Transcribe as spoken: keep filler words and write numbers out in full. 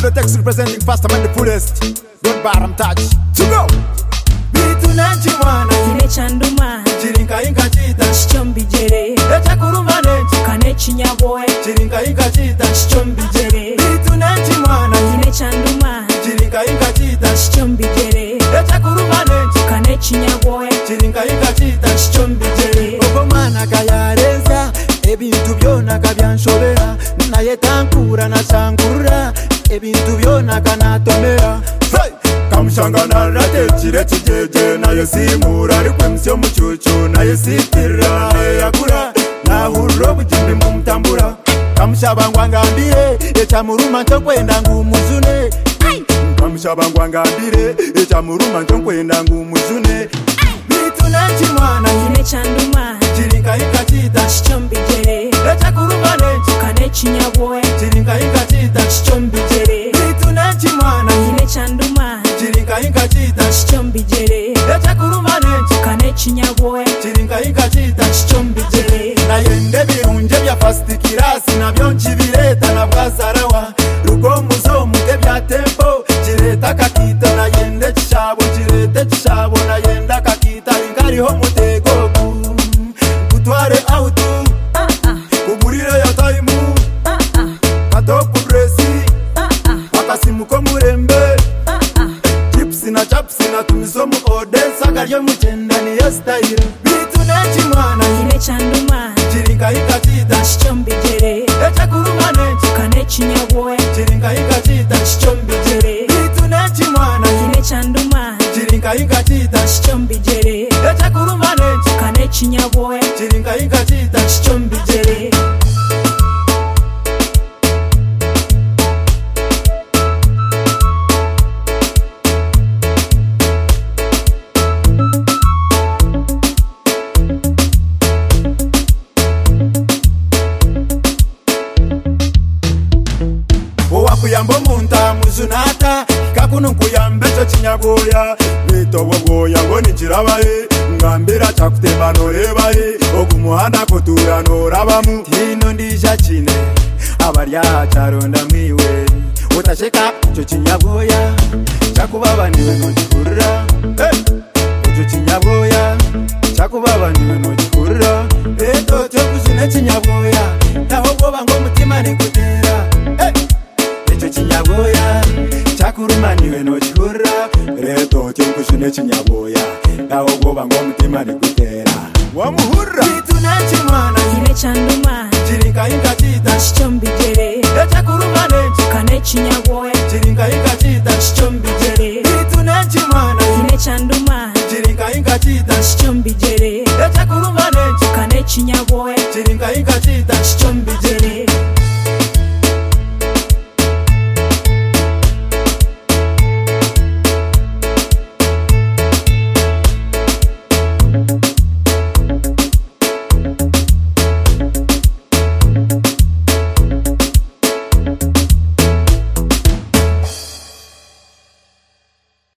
Medo Tex representing faster man the fullest. Don't bottom touch. To go. Bitu nanchi mwana Kine chanduma Chirinka inka chita Shichombi jere Echa kuruma nenchi Kane chinyaboe Chirinka inka chita Shichombi jere Bitu nanchi mwana Kine chanduma Chirinka inka chita Shichombi jere Echa kuruma nenchi Kane chinyaboe Chirinka inka chita Shichombi jere Ogo mwana kayareza Ebintu byona kabyanshobera Naye tankura na changura Ebintu byona kanatomera Hey! Kamushangana rate chire chijeje nayo simura ariko msyo mucucu nayo sitira yakura nahurro bujimbi mu mutambura kamushabangwa ngambire echamuruma ntokwenda ngumuzune kamushabangwa ngambire echamuruma ntokwenda ngumuzune Bitu nanchi mwana Kine chanduma Chirinka inka chita Shichombi jere Echa kuruma nenchi Kane chinyaboe Chirinka inka chita Shichombi jere Bitu nanchi mwana Kine chanduma Chirinka inka chita Shichombi jere Echa kuruma nenchi Kane chinyaboe Chirinka inka chita Shichombi jere Nayende birunje bya fast kirasi nabyo nchibireta na bwazarawa Rugo muzo muge bya tempo Chireta kakita nayende chishabo Chirete chishabo nayenda kakita Ingariho mutego Kutware auto Kuburire ya taimu Katoku dresi Akasimu ko murembe Chipsi na chapsi na tumisomu Odessa Karyo mchenda ni ya style Bitu nenchi mwana Kine chanduma Chirinka inka chita Shichombi jere Echa kuruma nenchi Kane chinyaboe Chirinka inka chita Shichombi jere Bitu nenchi mwana Kine chanduma Chirinka inka chita Shichombi jere Echa kuruma nenchi Kane chinyaboe Chirinka inka chita Shichombi jere Owakuyamba omuntu amuzunata Kakunu nkuyamba echo chinyagoya Bitobo goya ngo nikirabaye Ngambira chakutemba norebaye Ogumuhanda kotura norabamu Tino ndija chine Abarya charonda mwiwe Utasheka echo chinyagoya Chakubaba niwe nochikurira Echo chinyagoya Chakubaba niwe nochikurira Eto chokuzine chinyagoya Naho goba ngo mutima nikutera Echo chinyagoya Chakuruma niwe nochihura Reto chokushune chinyagoya Naho goba ngo mutima nikutera Wamuhura Bitu nenchi mwana Kine chanduma Chirinka inka chita Shichombi jere Echa kuruma nenchi Kane chinyaboe Chirinka inka chita Shichombi jere Bitu nenchi mwana Kine chanduma Chirinka inka chita Shichombi jere Echa kuruma nenchi Kane chinyaboe Chirinka inka chita Shichombi